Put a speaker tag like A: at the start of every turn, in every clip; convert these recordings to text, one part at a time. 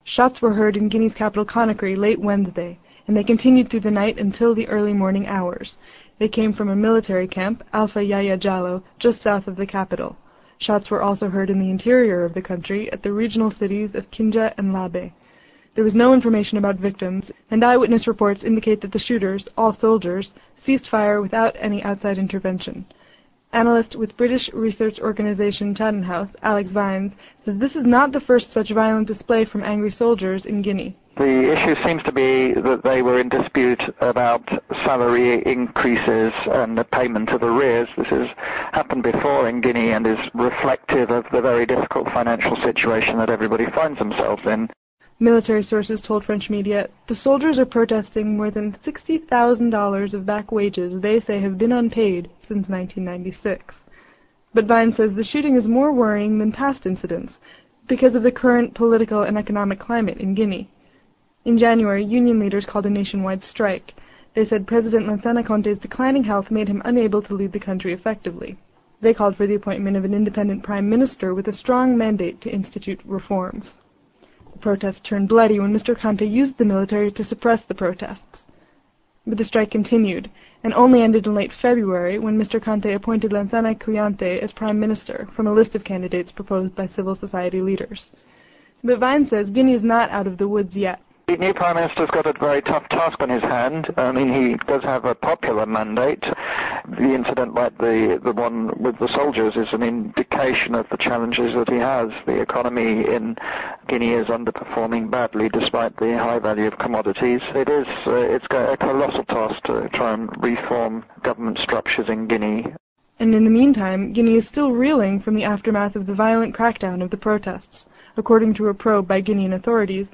A: Shots were heard in Guinea's capital Conakry late Wednesday, and they continued through the night until the early morning hours. They came from a military camp, Alpha Yaya Jallo, just south of the capital. Shots were also heard in the interior of the country at the regional cities of Kinja and Labe. There was no information about victims, and eyewitness reports indicate that the shooters, all soldiers, ceased fire without any outside intervention. Analyst with British research organization Chatham House, Alex Vines, says this is not the first such violent display from angry soldiers in Guinea.
B: The issue seems to be that they were in dispute about salary increases and the payment of arrears. This has happened before in Guinea and is reflective of the very difficult financial situation that everybody finds themselves in.
A: Military sources told French media, the soldiers are protesting more than $60,000 of back wages they say have been unpaid since 1996. But Vine says the shooting is more worrying than past incidents because of the current political and economic climate in Guinea. In January, union leaders called a nationwide strike. They said President Lansana Conté's declining health made him unable to lead the country effectively. They called for the appointment of an independent prime minister with a strong mandate to institute reforms. The protests turned bloody when Mr. Conté used the military to suppress the protests. But the strike continued, and only ended in late February when Mr. Conté appointed Lansana Couillante as prime minister from a list of candidates proposed by civil society leaders. But Vine says Guinea is not out of the woods yet.
B: The new Prime Minister's got a very tough task on his hand. He does have a popular mandate. The incident like the one with the soldiers is an indication of the challenges that he has. The economy in Guinea is underperforming badly despite the high value of commodities. It's got a colossal task to try and reform government structures in Guinea.
A: And in the meantime, Guinea is still reeling from the aftermath of the violent crackdown of the protests. According to a probe by Guinean authorities,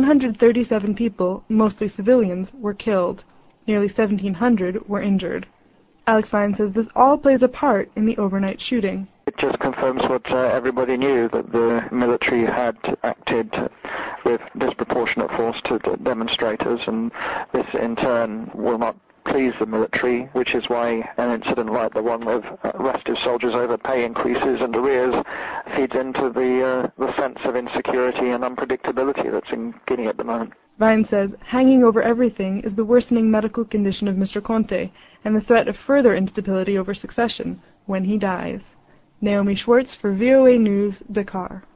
A: 137 people, mostly civilians, were killed. Nearly 1,700 were injured. Alex Vine says this all plays a part in the overnight shooting.
B: It just confirms what everybody knew, that the military had acted with disproportionate force to the demonstrators, and this in turn will not please the military, which is why an incident like the one with restive soldiers over pay increases and arrears feeds into the sense of insecurity and unpredictability that's in Guinea at the moment.
A: Vine says hanging over everything is the worsening medical condition of Mr. Conté and the threat of further instability over succession when he dies. Naomi Schwartz for VOA News, Dakar.